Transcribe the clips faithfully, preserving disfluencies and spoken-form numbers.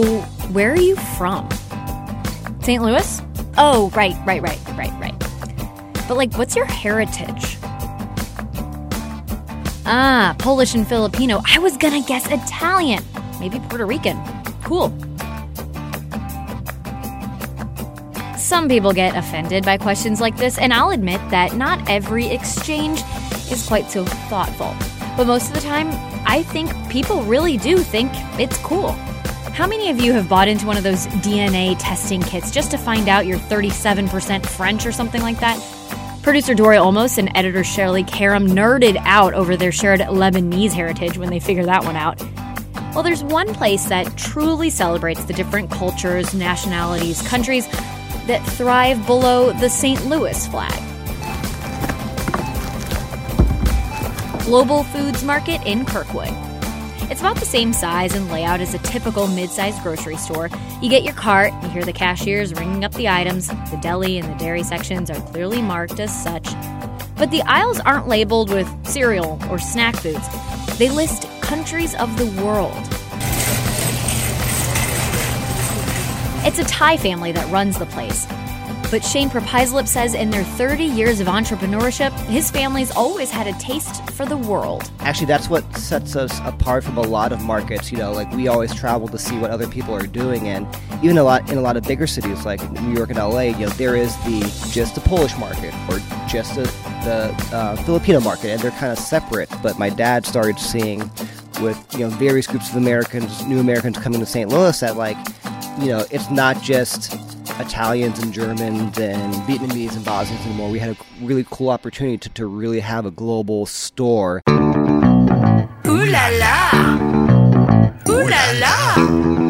So, where are you from? Saint Louis? Oh, right, right, right, right, right. But, like, what's your heritage? Ah, Polish and Filipino. I was gonna guess Italian. Maybe Puerto Rican. Cool. Some people get offended by questions like this, and I'll admit that not every exchange is quite so thoughtful. But most of the time, I think people really do think it's cool. How many of you have bought into one of those D N A testing kits just to find out you're thirty-seven percent French or something like that? Producer Dory Olmos and editor Shirley Karam nerded out over their shared Lebanese heritage when they figured that one out. Well, there's one place that truly celebrates the different cultures, nationalities, countries that thrive below the Saint Louis flag. Global Foods Market in Kirkwood. It's about the same size and layout as a typical mid-sized grocery store. You get your cart, you hear the cashiers ringing up the items. The deli and the dairy sections are clearly marked as such. But the aisles aren't labeled with cereal or snack foods. They list countries of the world. It's a Thai family that runs the place. But Shane Propaislip says in their thirty years of entrepreneurship, his family's always had a taste for the world. Actually, that's what sets us apart from a lot of markets. You know, like we always travel to see what other people are doing, and even a lot in a lot of bigger cities like New York and L A, you know, there is the just the Polish market or just the, the uh, Filipino market, and they're kind of separate. But my dad started seeing with you know various groups of Americans, new Americans coming to Saint Louis, that like you know it's not just Italians and Germans and Vietnamese and Bosnians anymore. We had a really cool opportunity to, to really have a global store. Ooh la la! Ooh la la!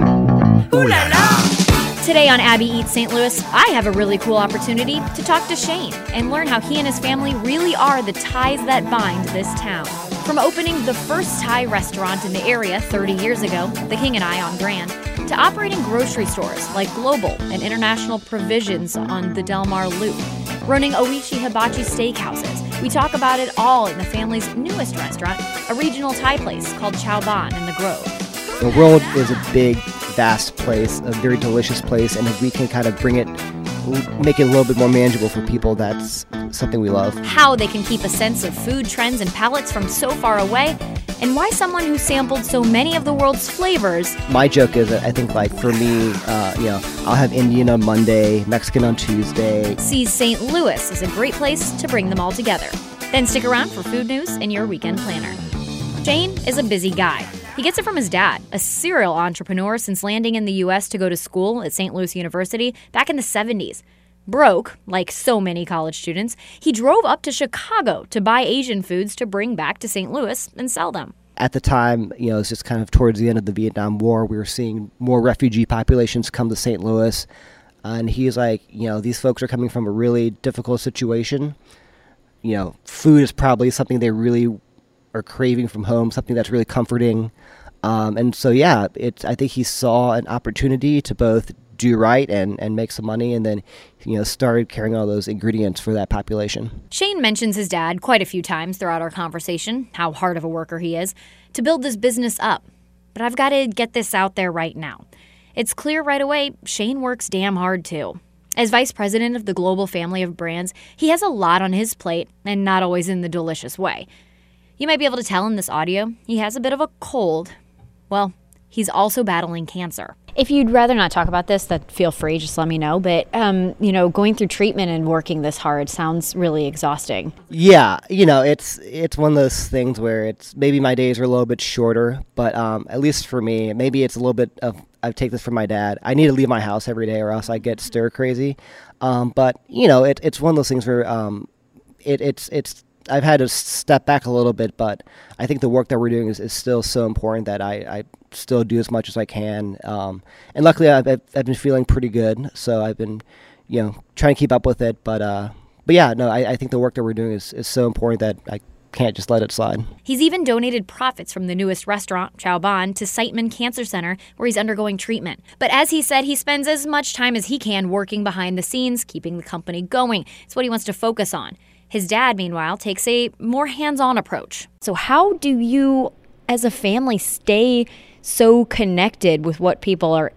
Ooh la la! Today on Abby Eats Saint Louis, I have a really cool opportunity to talk to Shane and learn how he and his family really are the ties that bind this town. From opening the first Thai restaurant in the area thirty years ago, The King and I on Grand, to operating grocery stores like Global and International Provisions on the Del Mar Loop, running Oishi Hibachi Steakhouses. We talk about it all in the family's newest restaurant, a regional Thai place called Chao Ban in the Grove. The world is a big, vast place, a very delicious place, and if we can kind of bring it, make it a little bit more manageable for people, that's something we love. How they can keep a sense of food trends and palates from so far away, and why someone who sampled so many of the world's flavors. My joke is that I think, like, for me, uh, you know, I'll have Indian on Monday, Mexican on Tuesday. Sees Saint Louis as a great place to bring them all together. Then stick around for food news and your weekend planner. Shane is a busy guy. He gets it from his dad, a serial entrepreneur since landing in the U S to go to school at Saint Louis University back in the seventies. Broke, like so many college students, he drove up to Chicago to buy Asian foods to bring back to Saint Louis and sell them. At the time, you know, it's just kind of towards the end of the Vietnam War, we were seeing more refugee populations come to Saint Louis. Uh, and he's like, you know, these folks are coming from a really difficult situation. You know, food is probably something they really are craving from home, something that's really comforting. Um, and so, yeah, it's, I think he saw an opportunity to both do right and, and make some money, and then, you know, started carrying all those ingredients for that population. Shane mentions his dad quite a few times throughout our conversation, how hard of a worker he is, to build this business up. But I've got to get this out there right now. It's clear right away, Shane works damn hard too. As vice president of the global family of brands, he has a lot on his plate, and not always in the delicious way. You might be able to tell in this audio, he has a bit of a cold. Well, he's also battling cancer. If you'd rather not talk about this, then feel free, just let me know. But, um, you know, going through treatment and working this hard sounds really exhausting. Yeah, you know, it's it's one of those things where it's maybe my days are a little bit shorter, but um, at least for me, maybe it's a little bit of, I take this from my dad, I need to leave my house every day or else I get stir crazy. Um, but, you know, it, it's one of those things where um, it, it's it's I've had to step back a little bit, but I think the work that we're doing is, is still so important that I, I still do as much as I can. Um, and luckily, I've, I've been feeling pretty good, so I've been, you know, trying to keep up with it. But, uh, but yeah, no, I, I think the work that we're doing is, is so important that I can't just let it slide. He's even donated profits from the newest restaurant, Chao Ban, to Siteman Cancer Center, where he's undergoing treatment. But as he said, he spends as much time as he can working behind the scenes, keeping the company going. It's what he wants to focus on. His dad, meanwhile, takes a more hands-on approach. So how do you, as a family, stay so connected with what people are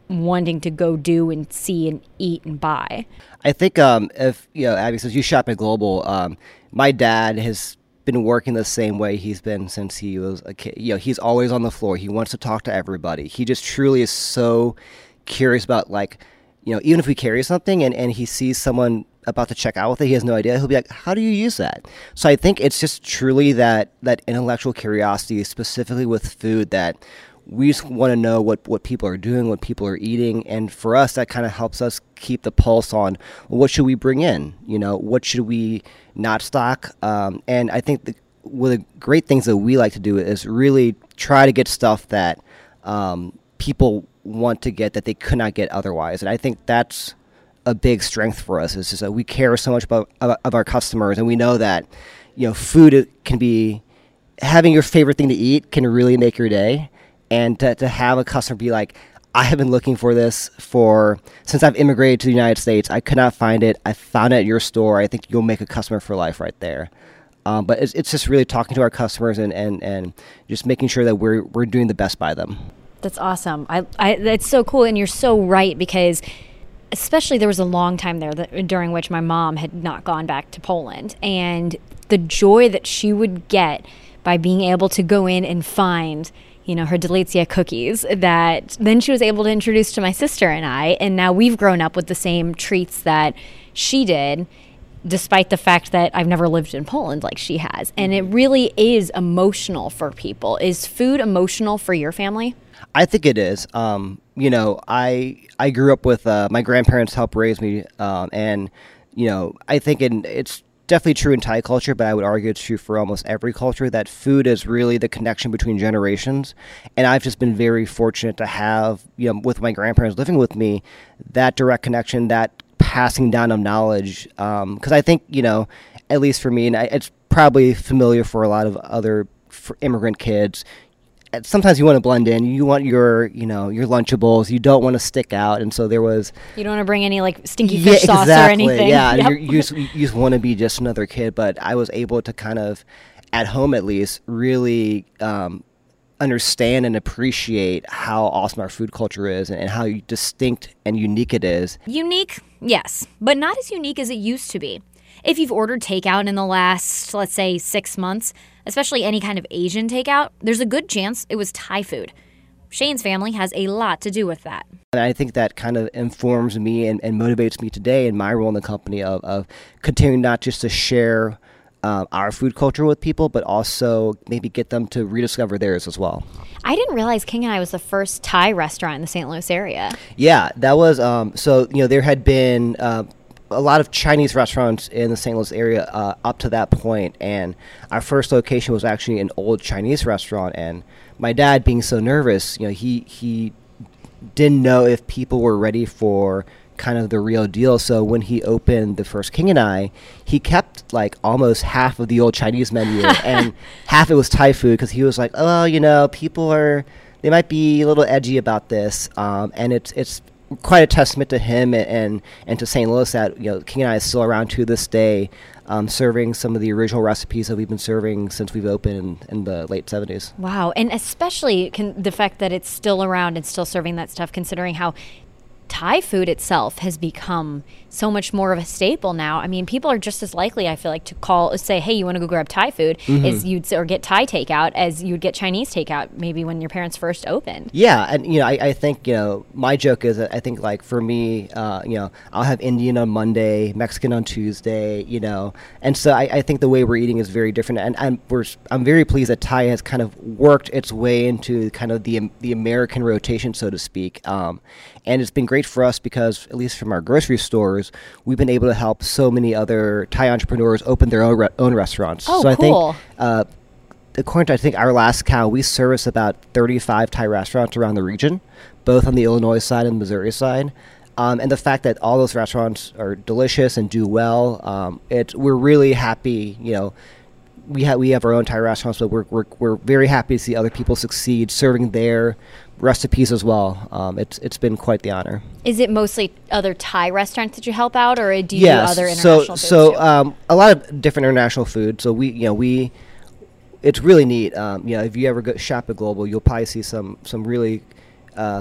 wanting to go do and see and eat and buy. I think um, if, you know, Abby, since you shop at Global, um, my dad has been working the same way he's been since he was a kid. You know, he's always on the floor. He wants to talk to everybody. He just truly is so curious about, like, you know, even if we carry something and, and he sees someone about to check out with it, he has no idea. He'll be like, how do you use that? So I think it's just truly that, that intellectual curiosity, specifically with food, that we just want to know what, what people are doing, what people are eating. And for us, that kind of helps us keep the pulse on, well, what should we bring in? You know, what should we not stock? Um, and I think the, one of the great things that we like to do is really try to get stuff that um, people want to get that they could not get otherwise. And I think that's a big strength for us, is just that we care so much about, about of our customers, and we know that, you know, food can be, having your favorite thing to eat can really make your day. And to, to have a customer be like, I have been looking for this for, since I've immigrated to the United States, I could not find it. I found it at your store. I think you'll make a customer for life right there. Um, but it's, it's just really talking to our customers and, and, and just making sure that we're we're doing the best by them. That's awesome. I, I that's so cool, and you're so right, because especially there was a long time there that, during which my mom had not gone back to Poland, and the joy that she would get by being able to go in and find, you know, her Delicia cookies that then she was able to introduce to my sister and I, and now we've grown up with the same treats that she did, despite the fact that I've never lived in Poland like she has. And it really is emotional for people. Is food emotional for your family? I think it is. Um, you know, I I grew up with uh, my grandparents helped raise me, um, and you know, I think in, it's definitely true in Thai culture, but I would argue it's true for almost every culture, that food is really the connection between generations. And I've just been very fortunate to have, you know, with my grandparents living with me, that direct connection, that passing down of knowledge. Because um, I think, you know, at least for me, and I, it's probably familiar for a lot of other for immigrant kids, sometimes you want to blend in. You want your, you know, your Lunchables. You don't want to stick out. And so there was... You don't want to bring any, like, stinky yeah, fish sauce exactly, or anything. Yeah, Yep. you you just, you just want to be just another kid. But I was able to kind of, at home at least, really um, understand and appreciate how awesome our food culture is and, and how distinct and unique it is. Unique, yes, but not as unique as it used to be. If you've ordered takeout in the last, let's say, six months, especially any kind of Asian takeout, there's a good chance it was Thai food. Shane's family has a lot to do with that. And I think that kind of informs me and, and motivates me today in my role in the company of, of continuing not just to share uh, our food culture with people, but also maybe get them to rediscover theirs as well. I didn't realize King and I was the first Thai restaurant in the Saint Louis area. Yeah, that was, um, so, you know, there had been... Uh, a lot of Chinese restaurants in the Saint Louis area uh, up to that point, and our first location was actually an old Chinese restaurant. And my dad, being so nervous, you know, he he didn't know if people were ready for kind of the real deal. So when he opened the first King and I, he kept like almost half of the old Chinese menu, and half it was Thai food, because he was like, oh, you know, people are they might be a little edgy about this, um, and it's it's. quite a testament to him and, and and to Saint Louis that, you know, King and I is still around to this day, um, serving some of the original recipes that we've been serving since we've opened in, in the late seventies. Wow, and especially con- the fact that it's still around and still serving that stuff, considering how Thai food itself has become so much more of a staple now. I mean, people are just as likely, I feel like, to call, say, hey, you want to go grab Thai food, mm-hmm. as you'd or get Thai takeout as you'd get Chinese takeout maybe when your parents first opened. Yeah, and you know, I, I think, you know, my joke is that I think, like, for me, uh, you know, I'll have Indian on Monday, Mexican on Tuesday, you know, and so I, I think the way we're eating is very different, and, and we're I'm very pleased that Thai has kind of worked its way into kind of the the American rotation, so to speak, um, and it's been great for us because, at least from our grocery stores, we've been able to help so many other Thai entrepreneurs open their own re- own restaurants. Oh, so cool. I think, uh, according to I think our last count, we service about thirty-five Thai restaurants around the region, both on the Illinois side and Missouri side. Um, and the fact that all those restaurants are delicious and do well, um, it's we're really happy. You know, we have we have our own Thai restaurants, but we're we're we're very happy to see other people succeed serving their recipes as well. Um, it's it's been quite the honor. Is it mostly other Thai restaurants that you help out, or do you yes, do other international so, foods so too? um, a lot of different international food. So we, you know, we, it's really neat. Um, you know, if you ever go shop at Global, you'll probably see some some really uh,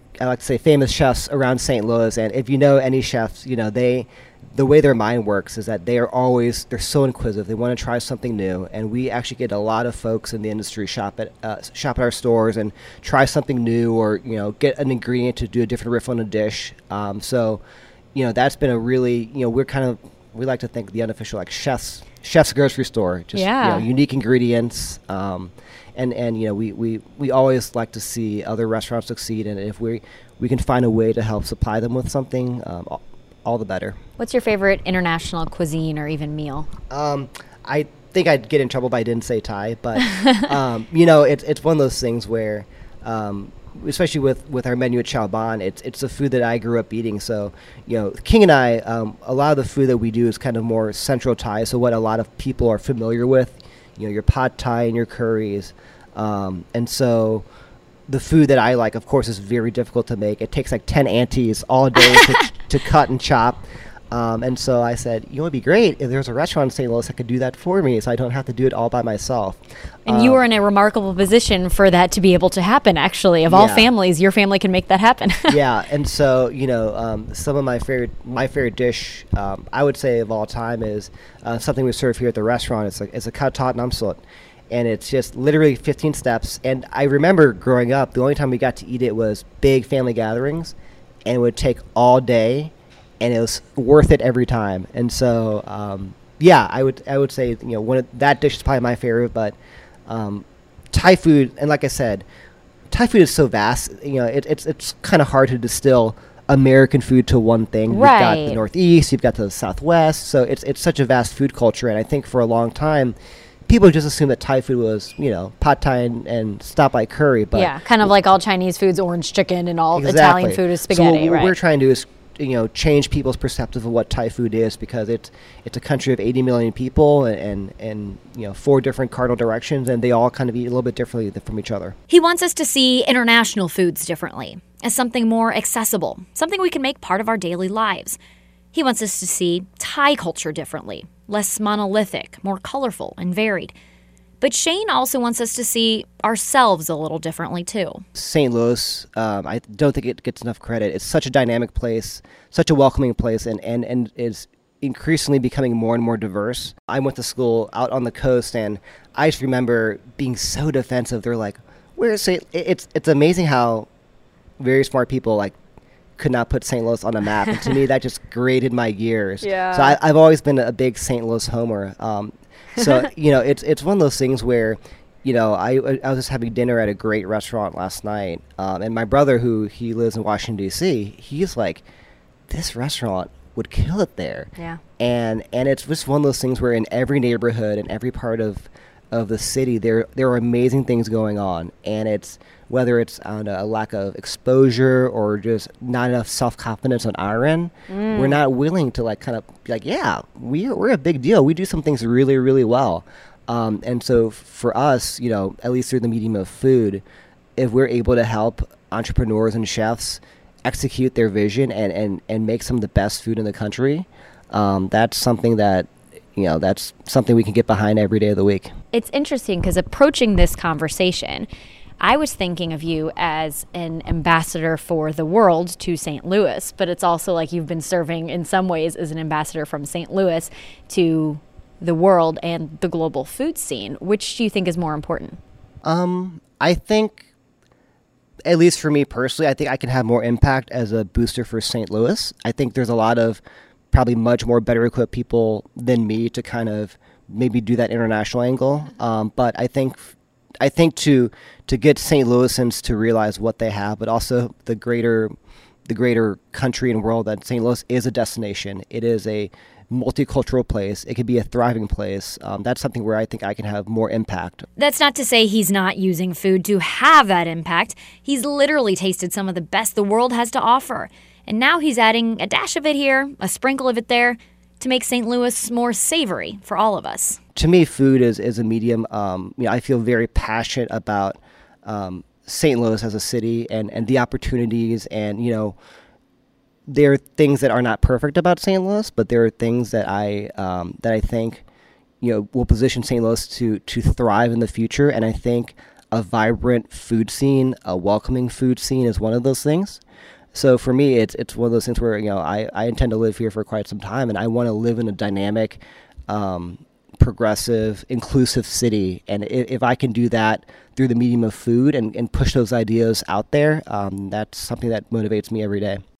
I like to say famous chefs around Saint Louis, and if you know any chefs, you know they, the way their mind works is that they are always they're so inquisitive. They want to try something new, and we actually get a lot of folks in the industry shop at uh, shop at our stores and try something new, or you know get an ingredient to do a different riff on a dish. Um, so, you know that's been a really you know we're kind of we like to think the unofficial like chefs chef's grocery store, just Yeah. you know, unique ingredients. Um, And, and you know we, we, we always like to see other restaurants succeed, and if we we can find a way to help supply them with something, um, all, all the better. What's your favorite international cuisine or even meal? Um, I think I'd get in trouble if I didn't say Thai, but um, you know it's it's one of those things where, um, especially with, with our menu at Chao Ban, it's it's the food that I grew up eating. So you know King and I, um, a lot of the food that we do is kind of more Central Thai, so what a lot of people are familiar with. You know, your pad thai and your curries. Um, and so the food that I like, of course, is very difficult to make. It takes like ten aunties all day to, to cut and chop. Um, and so I said, you know, it'd be great if there's a restaurant in Saint Louis that could do that for me so I don't have to do it all by myself. And um, you are in a remarkable position for that to be able to happen, actually. Of all Yeah. families, your family can make that happen. Yeah, and so you know, um, some of my favorite my favorite dish, um, I would say of all time, is uh, something we serve here at the restaurant. It's like it's a katat namsot, and it's just literally fifteen steps. And I remember growing up, the only time we got to eat it was big family gatherings, and it would take all day, and it was worth it every time. And so, um, yeah, I would I would say you know one of, that dish is probably my favorite, but um, Thai food, and like I said. Thai food is so vast, you know, it, it's it's kind of hard to distill American food to one thing. You've got Right. the Northeast, you've got the Southwest, so it's it's such a vast food culture, and I think for a long time, people just assumed that Thai food was, you know, pad thai and, and stop by curry, but yeah, kind of like all Chinese food's orange chicken and all exactly. Italian food is So spaghetti, what right? we're trying to do is, you know, change people's perspective of what Thai food is, because it's it's a country of eighty million people and, and, and you know, four different cardinal directions, and they all kind of eat a little bit differently th- from each other. He wants us to see international foods differently, as something more accessible, something we can make part of our daily lives. He wants us to see Thai culture differently, less monolithic, more colorful and varied. But Shane also wants us to see ourselves a little differently, too. Saint Louis, um, I don't think it gets enough credit. It's such a dynamic place, such a welcoming place, and, and, and is increasingly becoming more and more diverse. I went to school out on the coast, and I just remember being so defensive. They're like, "Where's Saint?" It's it's amazing how very smart people like could not put Saint Louis on a map, and to me that just grated my gears. Yeah. So I, I've always been a big Saint Louis homer. Um, so you know, it's it's one of those things where. You know, I, I was just having dinner at a great restaurant last night, um, and my brother, who he lives in Washington, D C, he's like, this restaurant would kill it there. Yeah. And and it's just one of those things where in every neighborhood, in every part of of the city, there there are amazing things going on, and it's whether it's on a lack of exposure or just not enough self confidence on our end, we're not willing to like kind of be like, yeah, we we're a big deal. We do some things really really well. Um, and so for us, you know, at least through the medium of food, if we're able to help entrepreneurs and chefs execute their vision and, and, and make some of the best food in the country, um, that's something that, you know, that's something we can get behind every day of the week. It's interesting because approaching this conversation, I was thinking of you as an ambassador for the world to Saint Louis, but it's also like you've been serving in some ways as an ambassador from Saint Louis to the world and the global food scene. Which do you think is more important? Um, I think, at least for me personally, I think I can have more impact as a booster for Saint Louis. I think there's a lot of probably much more better equipped people than me to kind of maybe do that international angle. Um, but I think I think to to get Saint Louisans to realize what they have, but also the greater the greater country and world that Saint Louis is a destination. It is a multicultural place. It could be a thriving place. Um, that's something where I think I can have more impact. That's not to say he's not using food to have that impact. He's literally tasted some of the best the world has to offer. And now he's adding a dash of it here, a sprinkle of it there, to make Saint Louis more savory for all of us. To me, food is, is a medium. Um, you know, I feel very passionate about um, Saint Louis as a city and, and the opportunities, and, you know, there are things that are not perfect about Saint Louis, but there are things that I um, that I think, you know, will position Saint Louis to to thrive in the future. And I think a vibrant food scene, a welcoming food scene is one of those things. So for me, it's it's one of those things where, you know, I, I intend to live here for quite some time, and I want to live in a dynamic, um, progressive, inclusive city. And if, if I can do that through the medium of food and, and push those ideas out there, um, that's something that motivates me every day.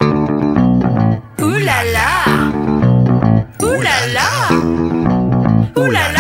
Ooh la la! Ooh la la! Ooh la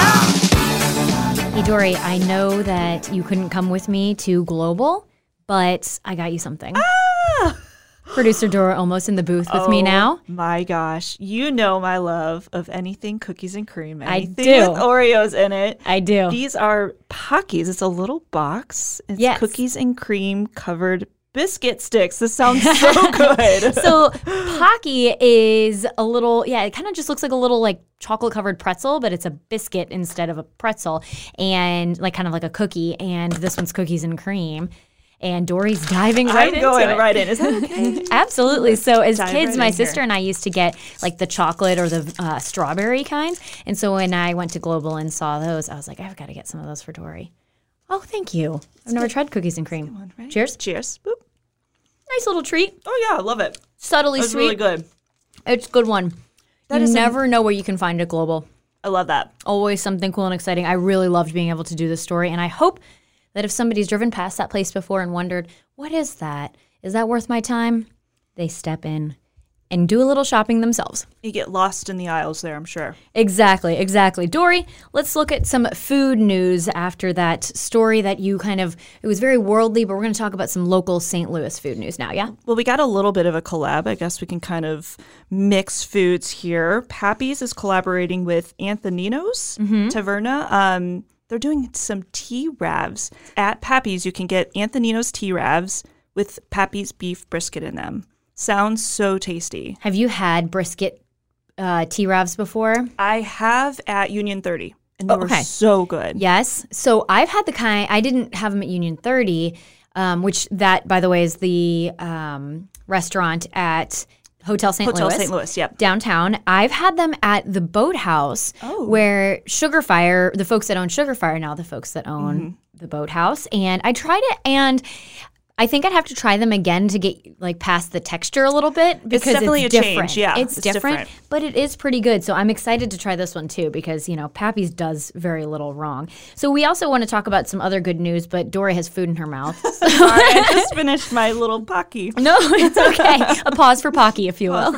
la! Hey, Dory, I know that you couldn't come with me to Global, but I got you something. Ah! Producer Dora almost in the booth with oh, me now. My gosh. You know my love of anything cookies and cream. Anything I do. with Oreos in it. I do. These are Pockies. It's a little box. It's Yes. cookies and cream covered biscuit sticks. This sounds so good. So Pocky is a little, yeah, it kind of just looks like a little like chocolate covered pretzel, but it's a biscuit instead of a pretzel, and like kind of like a cookie. And this one's cookies and cream. And Dory's diving right I'm into going it. right in. Is that okay? Absolutely. So as dive kids, right my in sister here. and I used to get like the chocolate or the uh, strawberry kinds. And so when I went to Global and saw those, I was like, I've got to get some of those for Dory. Oh, thank you. I've never tried cookies and cream. One, right? Cheers. Cheers. Boop. Nice little treat. Oh, yeah. I love it. Subtly That's sweet. really good. It's a good one. That you is a- never know where you can find at Global. I love that. Always something cool and exciting. I really loved being able to do this story, and I hope that if somebody's driven past that place before and wondered, what is that? Is that worth my time? They step in and do a little shopping themselves. You get lost in the aisles there, I'm sure. Exactly, exactly. Dory, let's look at some food news after that story that you kind of, it was very worldly, but we're going to talk about some local Saint Louis food news now, yeah? Well, we got a little bit of a collab. I guess we can kind of mix foods here. Pappy's is collaborating with Anthonino's Taverna. Um, they're doing some T-Ravs. At Pappy's, you can get Anthonino's T-Ravs with Pappy's beef brisket in them. Sounds so tasty. Have you had brisket uh, T-Ravs before? I have at Union thirty, and they Oh, were okay. so good. Yes. So I've had the kind, I didn't have them at Union thirty, um, which that, by the way, is the um, restaurant at Hotel Saint Hotel Louis. Saint Louis, yep. Downtown. I've had them at the Boathouse, Oh. where Sugar Fire, the folks that own Sugar Fire, now the folks that own Mm-hmm. the Boathouse. And I tried it, and I think I'd have to try them again to get like past the texture a little bit because definitely it's a different. change, yeah, it's, it's different, different. but it is pretty good. So I'm excited to try this one too because you know Pappy's does very little wrong. So we also want to talk about some other good news, but Dory has food in her mouth. Sorry, I just finished my little Pocky. No, it's okay. A pause for Pocky, if you will.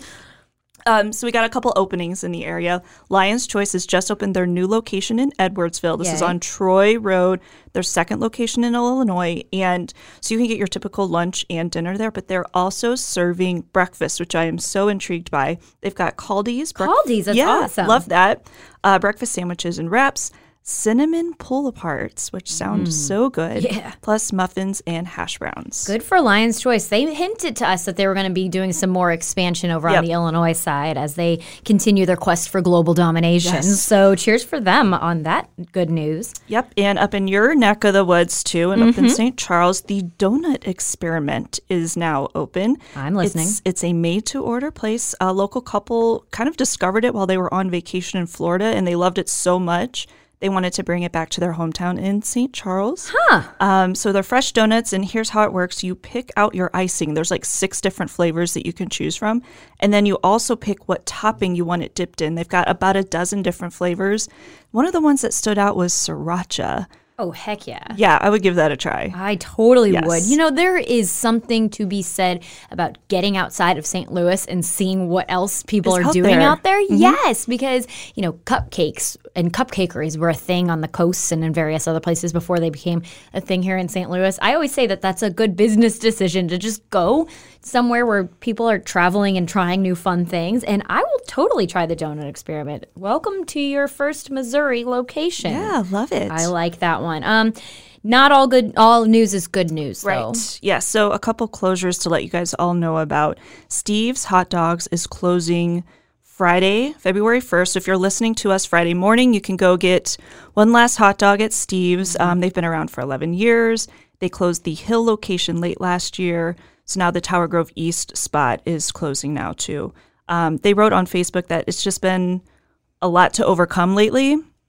Um, so we got a couple openings in the area. Lion's Choice has just opened their new location in Edwardsville. This is Yay. on Troy Road, their second location in Illinois. And so you can get your typical lunch and dinner there, but they're also serving breakfast, which I am so intrigued by. They've got Caldi's. brec- Caldi's, that's yeah, awesome. Love that. Uh, breakfast sandwiches and wraps. Cinnamon pull-aparts, which sound so good. Yeah. Plus muffins and hash browns. Good for Lion's Choice. They hinted to us that they were going to be doing some more expansion over on Yep. the Illinois side as they continue their quest for global domination. Yes. So cheers for them on that good news. Yep, and up in your neck of the woods too, and up in Mm-hmm. Saint Charles, the Donut Experiment is now open. I'm listening. It's, it's a made-to-order place. A local couple kind of discovered it while they were on vacation in Florida, and they loved it so much they wanted to bring it back to their hometown in Saint Charles. Huh. Um, so they're fresh donuts, and here's how it works. You pick out your icing. There's like six different flavors that you can choose from. And then you also pick what topping you want it dipped in. They've got about a dozen different flavors. One of the ones that stood out was sriracha. Oh, heck yeah. Yeah, I would give that a try. I totally Yes. would. You know, there is something to be said about getting outside of Saint Louis and seeing what else people Is are out doing there. out there. Yes, because, you know, cupcakes and cupcakeries were a thing on the coasts and in various other places before they became a thing here in Saint Louis. I always say that that's a good business decision to just go somewhere where people are traveling and trying new fun things. And I will totally try the donut experiment. Welcome to your first Missouri location. Yeah, love it. I like that one. Um, not all good. All news is good news, though. Right. Yeah. So a couple closures to let you guys all know about. Steve's Hot Dogs is closing Friday, February first. So if you're listening to us Friday morning, you can go get one last hot dog at Steve's. Um, they've been around for eleven years. They closed the Hill location late last year. So now the Tower Grove East spot is closing now, too. Um, they wrote on Facebook that it's just been a lot to overcome lately.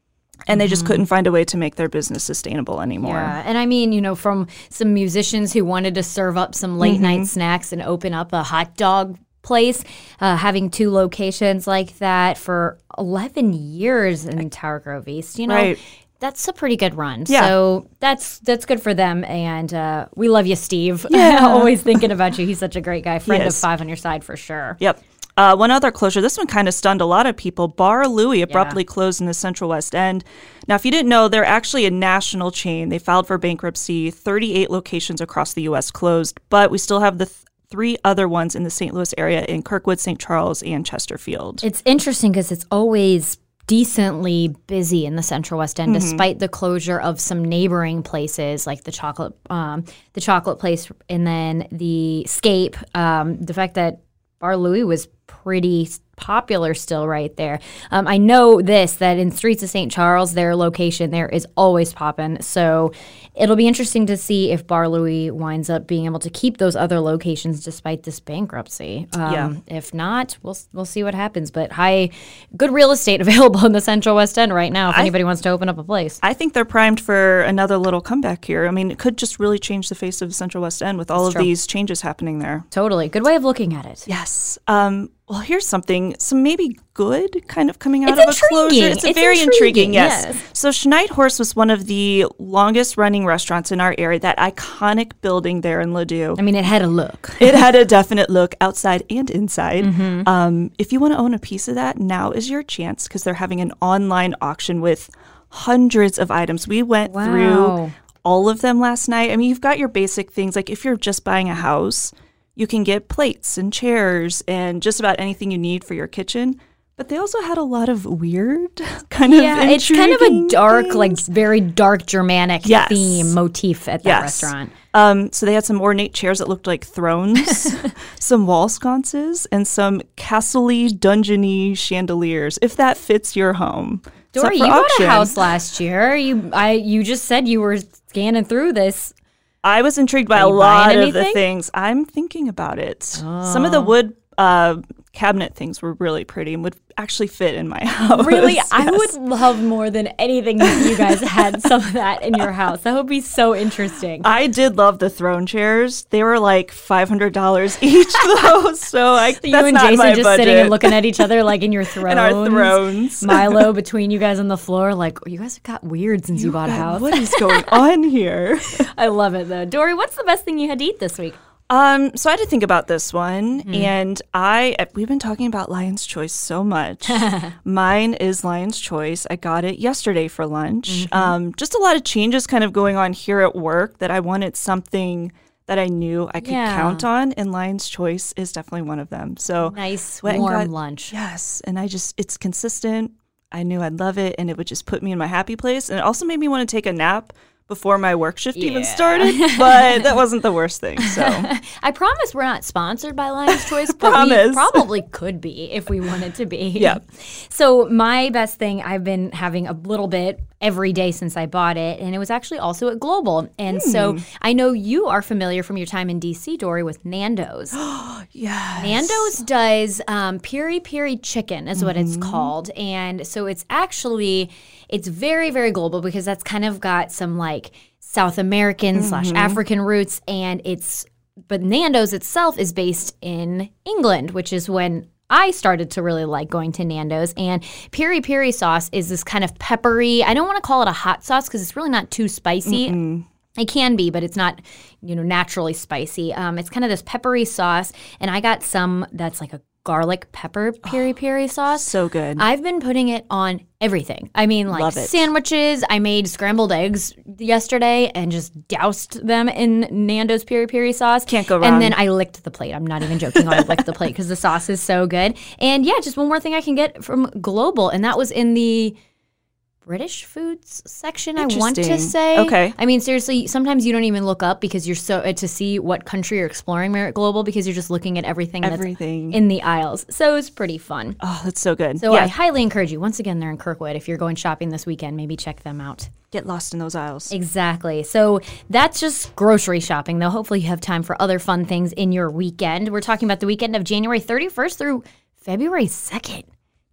And they just couldn't find a way to make their business sustainable anymore. Yeah, and I mean, you know, from some musicians who wanted to serve up some late Mm-hmm. night snacks and open up a hot dog place, uh, having two locations like that for eleven years in Tower Grove East, you know. Right. That's a pretty good run. Yeah. So that's that's good for them. And uh, we love you, Steve. Yeah. Always thinking about you. He's such a great guy. Friend of is. five on your side for sure. Yep. Uh, one other closure. This one kind of stunned a lot of people. Bar Louie abruptly closed in the Central West End. Now, if you didn't know, they're actually a national chain. They filed for bankruptcy. thirty-eight locations across the U S closed, but we still have the th- three other ones in the Saint Louis area in Kirkwood, Saint Charles, and Chesterfield. It's interesting because it's always decently busy in the Central West End, Mm-hmm. despite the closure of some neighboring places like the chocolate, um, the chocolate place, and then the Scape. Um, the fact that Bar Louie was pretty popular still right there. Um, I know this, that in Streets of Saint Charles, their location there is always popping. So it'll be interesting to see if Bar Louie winds up being able to keep those other locations despite this bankruptcy. Um, Yeah. If not, we'll we'll see what happens. But high, good real estate available in the Central West End right now if I- anybody wants to open up a place. I think they're primed for another little comeback here. I mean, it could just really change the face of the Central West End with all That's of true. these changes happening there. Totally. Good way of looking at it. Yes. Um, well, here's something, some maybe good kind of coming out It's of a closure. intriguing. It's a It's very intriguing, intriguing, yes. yes. So Schneidhorst was one of the longest running restaurants in our area, that iconic building there in Ladue. I mean, it had a look. It had a definite look outside and inside. Mm-hmm. Um, if you want to own a piece of that, now is your chance, because they're having an online auction with hundreds of items. We went Wow. through all of them last night. I mean, you've got your basic things. Like if you're just buying a house, you can get plates and chairs and just about anything you need for your kitchen. But they also had a lot of weird kind of Yeah, it's kind of a intriguing dark, things. like very dark Germanic Yes. theme motif at that Yes. restaurant. Um, so they had some ornate chairs that looked like thrones, some wall sconces, and some castle-y, dungeon-y chandeliers, if that fits your home. It's up Dory, for you bought auction. a house last year. You, I, you just said you were scanning through this. I was intrigued by Are a you lot buying of the anything? things. I'm thinking about it. Some of the wood uh, cabinet things were really pretty and would actually fit in my house. Really, I Yes. would love more than anything if you guys had some of that in your house. That would be so interesting. I did love the throne chairs. They were like five hundred dollars each, though. So I, you that's and not Jason my just budget. sitting and looking at each other like in your thrones. In our thrones. Milo between you guys on the floor, like, you guys have got weird since you, bought a God, house. What is going on here? I love it though. Dory, what's the best thing you had to eat this week? Um, so I had to think about this one, Hmm. and I we've been talking about Lion's Choice so much. Mine is Lion's Choice. I got it yesterday for lunch. Mm-hmm. Um, just a lot of changes kind of going on here at work that I wanted something that I knew I could Yeah. count on, and Lion's Choice is definitely one of them. So Nice, went and warm got- lunch. Yes, and I just it's consistent. I knew I'd love it, and it would just put me in my happy place, and it also made me want to take a nap before my work shift even Yeah. started, but that wasn't the worst thing. So I promise we're not sponsored by Lion's Choice, but we Promise. probably could be if we wanted to be. Yeah. So my best thing, I've been having a little bit every day since I bought it, and it was actually also at Global. And so I know you are familiar from your time in D C, Dory, with Nando's. yeah, Nando's does um, piri piri chicken is what it's called, and so it's actually it's very very global because that's kind of got some like South American slash African roots, and it's but Nando's itself is based in England, which is when I started to really like going to Nando's. And piri piri sauce is this kind of peppery. I don't want to call it a hot sauce because it's really not too spicy. It can be, but it's not, you know, naturally spicy. Um, it's kind of this peppery sauce, and I got some that's like a garlic pepper piri piri sauce. so good. I've been putting it on everything. I mean, like Love it. sandwiches. I made scrambled eggs yesterday and just doused them in Nando's piri piri sauce. Can't go wrong. And then I licked the plate. I'm not even joking. I licked the plate because the sauce is so good. And yeah, just one more thing I can get from Global, and that was in the British foods section, I want to Interesting. say. Okay. I mean, seriously, sometimes you don't even look up because you're so uh, to see what country you're exploring Merit Global because you're just looking at everything, Everything. that's in the aisles. So it's pretty fun. Oh, that's so good. So yeah, I highly encourage you. Once again, they're in Kirkwood. If you're going shopping this weekend, maybe check them out. get lost in those aisles. Exactly. So that's just grocery shopping, though. Hopefully you have time for other fun things in your weekend. We're talking about the weekend of January thirty-first through February second.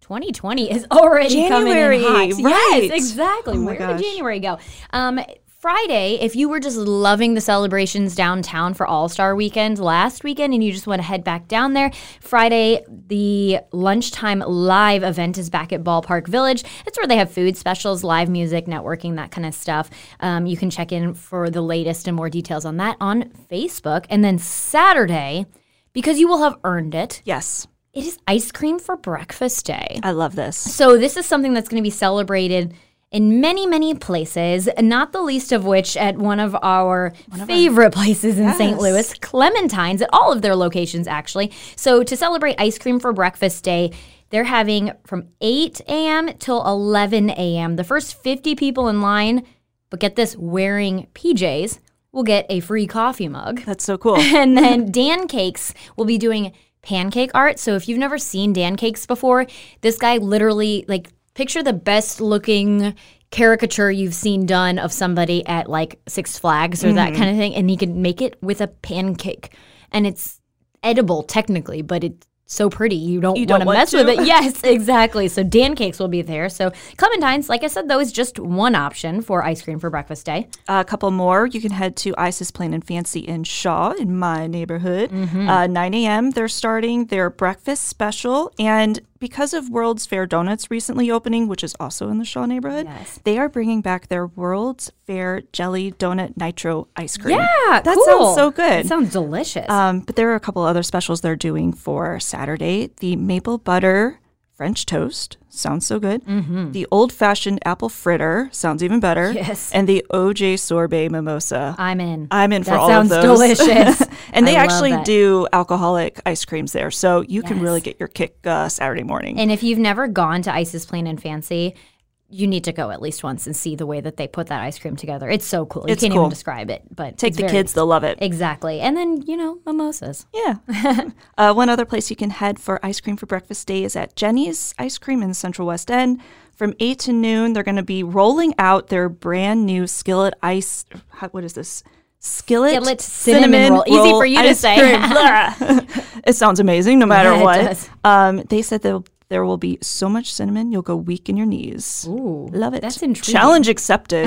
twenty twenty is already January, coming in hot. right. Yes, exactly. Oh my Where gosh. did January go? Um, Friday, if you were just loving the celebrations downtown for All-Star Weekend last weekend and you just want to head back down there, Friday, the lunchtime live event is back at Ballpark Village. It's where they have food specials, live music, networking, that kind of stuff. Um, you can check in for the latest and more details on that on Facebook. And then Saturday, because you will have earned it, Yes. it is Ice Cream for Breakfast Day. I love this. So this is something that's going to be celebrated in many, many places, not the least of which at one of our favorite places in Saint Yes. Louis, Clementine's, at all of their locations, actually. So to celebrate Ice Cream for Breakfast Day, they're having from eight a.m. till eleven a.m. The first fifty people in line, but get this, wearing P Js, will get a free coffee mug. That's so cool. And then Dan Cakes will be doing pancake art. So if you've never seen Dan Cakes before, this guy literally, like, picture the best looking caricature you've seen done of somebody at like Six Flags or Mm-hmm. that kind of thing. And he can make it with a pancake. And it's edible technically, but it's so pretty. You don't You want don't to want mess to. with it. Yes, exactly. So Dan Cakes will be there. So Clementine's, like I said, though, is just one option for Ice Cream for Breakfast Day. A couple more. You can head to Isis Plain and Fancy in Shaw, in my neighborhood. Mm-hmm. Uh, nine a.m. They're starting their breakfast special. And because of World's Fair Donuts recently opening, which is also in the Shaw neighborhood, Yes. they are bringing back their World's Fair Jelly Donut Nitro ice cream. Yeah, That cool. sounds so good. That sounds delicious. Um, but there are a couple other specials they're doing for Saturday. The maple butter French toast sounds so good. Mm-hmm. The old fashioned apple fritter sounds even better. Yes. And the O J sorbet mimosa. I'm in. I'm in for that all sounds of those. delicious. And they I love actually that. do alcoholic ice creams there, so you can Yes. really get your kick uh, Saturday morning. And if you've never gone to Isis Plain and Fancy, you need to go at least once and see the way that they put that ice cream together. It's so cool. You It's can't cool. even describe it. But Take it's the very- kids; they'll love it. Exactly. And then, you know, mimosas. Yeah. uh, one other place you can head for ice cream for breakfast day is at Jenny's Ice Cream in Central West End. From eight to noon, they're going to be rolling out their brand new skillet ice. how- What is this? Skillet, Skillet cinnamon roll. Easy for you to ice say. cream. Blah. It sounds amazing no matter Yeah, it what. does. Um, they said they'll there will be so much cinnamon, you'll go weak in your knees. Ooh, Love it. that's intriguing. Challenge accepted.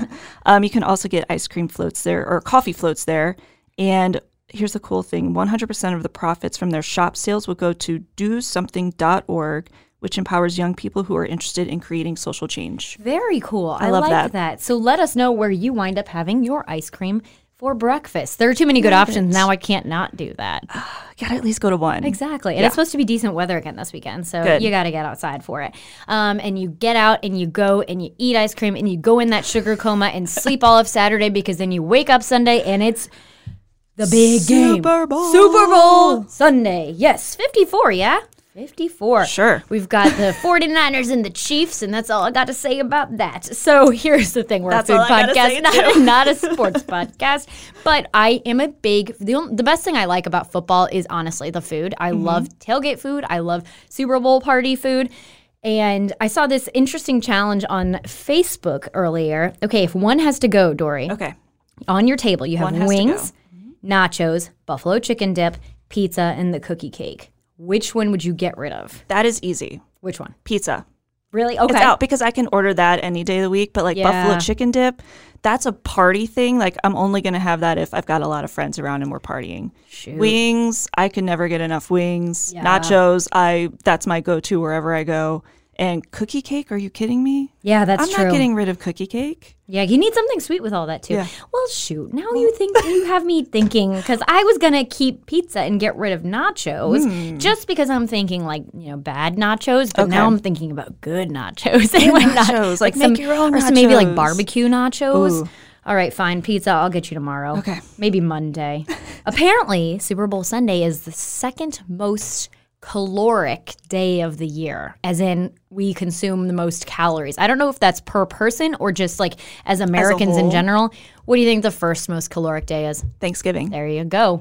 um, you can also get ice cream floats there, or coffee floats there. And here's the cool thing. one hundred percent of the profits from their shop sales will go to do something dot org, which empowers young people who are interested in creating social change. Very cool. I, love like that. that. So let us know where you wind up having your ice cream for breakfast. There are too many good options. Now I can't not do that. Gotta at least go to one. Exactly. And Yeah. it's supposed to be decent weather again this weekend. So Good. you got to get outside for it. Um, and you get out and you go and you eat ice cream and you go in that sugar coma and sleep all of Saturday, because then you wake up Sunday and it's the big game. Super Bowl. Super Bowl Sunday. Yes. fifty-four, yeah? fifty-four. Sure. We've got the forty-niners and the Chiefs, and that's all I got to say about that. So here's the thing. We're That's a food all I gotta say, podcast, not, not a sports podcast. But I am a big, the, only- the best thing I like about football is honestly the food. I Mm-hmm. love tailgate food. I love Super Bowl party food. And I saw this interesting challenge on Facebook earlier. Okay, if one has to go, Dory, Okay. on your table you have One has to wings, nachos, buffalo chicken dip, pizza, and the cookie cake. Which one would you get rid of? That is easy. Which one? Pizza. Really? Okay. It's out because I can order that any day of the week. But like Yeah. buffalo chicken dip, that's a party thing. Like I'm only going to have that if I've got a lot of friends around and we're partying. Shoot. Wings, I can never get enough wings. Yeah. Nachos, I that's my go-to wherever I go. And cookie cake, are you kidding me? Yeah, that's I'm true. not getting rid of cookie cake. Yeah, you need something sweet with all that too. Yeah. Well, shoot. Now you think you have me thinking, because I was gonna keep pizza and get rid of nachos, just because I'm thinking like you know bad nachos. But Okay. now I'm thinking about good nachos. And like not- nachos, like, some, make your own or some maybe like nachos. barbecue nachos. Ooh. All right, fine. Pizza, I'll get you tomorrow. Okay. Maybe Monday. Apparently, Super Bowl Sunday is the second most caloric day of the year, as in we consume the most calories. I don't know if that's per person or just like as Americans in whole. general. What do you think the first most caloric day is? Thanksgiving. There you go. Yep.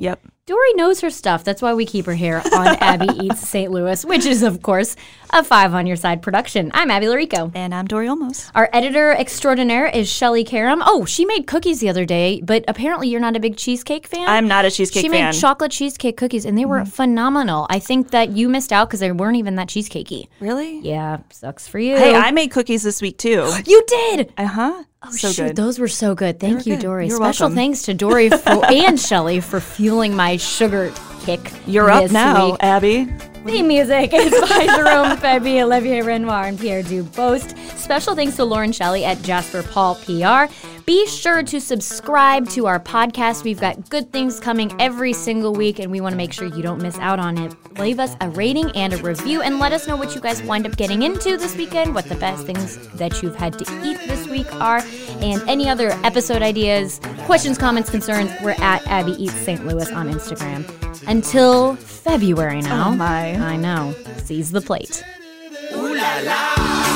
Dory knows her stuff. That's why we keep her here on Abby Eats Saint Louis, which is, of course, a Five on Your Side production. I'm Abby Larico. And I'm Dory Olmos. Our editor extraordinaire is Shelly Karam. Oh, she made cookies the other day, but apparently you're not a big cheesecake fan. I'm not a cheesecake she fan. She made chocolate cheesecake cookies, and they were mm-hmm. phenomenal. I think that you missed out because they weren't even that cheesecakey. Really? Yeah, sucks for you. Hey, I made cookies this week, too. You did? Uh-huh. Oh, so shoot, good. Those were so good. Thank you, good. Dory. You're Special welcome. thanks to Dory for, and Shelly for fueling my sugar kick. You're up this now, week. Abby. Theme music is by Jerome Febby, Olivier Renoir, and Pierre Dubost. Special thanks to Lauren Shelley at Jasper Paul P R. Be sure to subscribe to our podcast. We've got good things coming every single week, and we want to make sure you don't miss out on it. Leave us a rating and a review, and let us know what you guys wind up getting into this weekend, what the best things that you've had to eat this week are, and any other episode ideas, questions, comments, concerns. We're at Abby Eats Saint Louis on Instagram. Until February now. Oh, my. I know. Seize the plate. Ooh la la.